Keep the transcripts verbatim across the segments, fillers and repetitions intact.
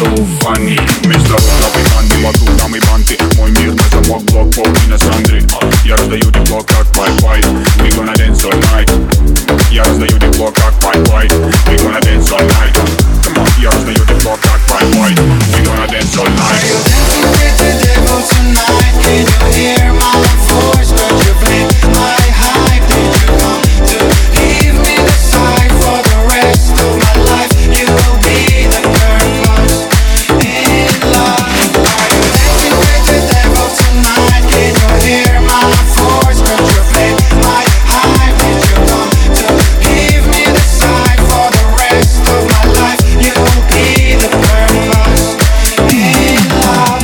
so funny. Вместо розовой банды вокруг там и банты. Мой мир на замок, блок, полный Сандры. Я раздаю тепло, как Wi-Fi. We gonna dance all night. Я раздаю тепло, как Wi-Fi. We gonna dance all night. Come on, я раздаю тепло, как Wi-Fi. We gonna dance all night. Are you dancing with the devil tonight? Can you hear my voice? Could you play my hype? Did you come to leave me the side for the rest of my life? You will be the purpose in love. Are you dancing with the devil tonight? Can you hear my voice? Could you play my hype? Did you come to leave me the side for the rest of my life? You will be the purpose in love.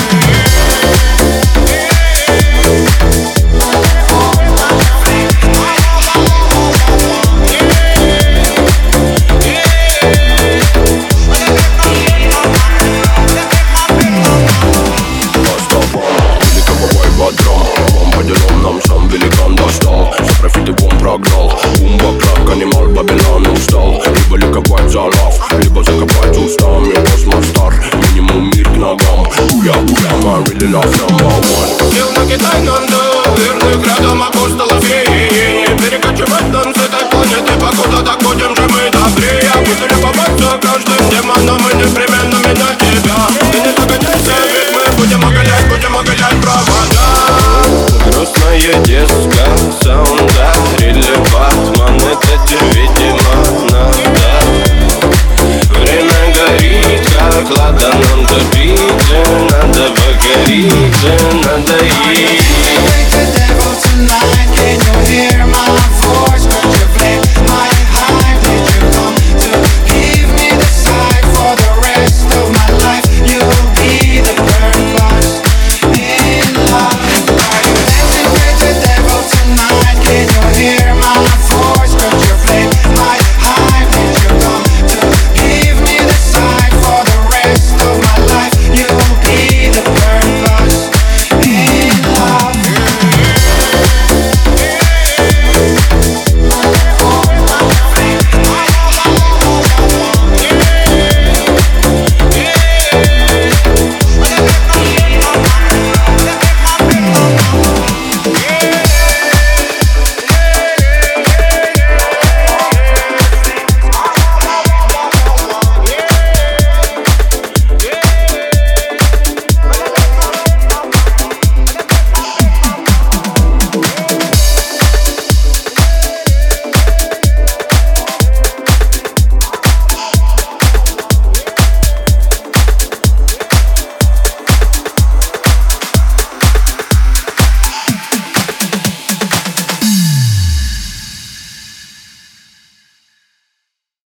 Нам сам великан достал. За профиты бум прогнал. Бумба, крак, анимал, Бабилан устал. Либо ликовать за лав, либо закопать устами. Космос стар, минимум мир к ногам. Буя, буя, my really love number one. Сил на Китай нам до верных рядом апостолов и перекачивать танцы так планеты. Покуда так будем же мы добрее. Буду любоваться каждым демоном и непременно менять тебя. Ты не догоняйся, ведь мы будем оголять, будем оголять провода. Грустная диска, саунда, рилли Батман, это тебе, видимо, надо. Время горит, как ладаном добить, надо покорить, надо идти.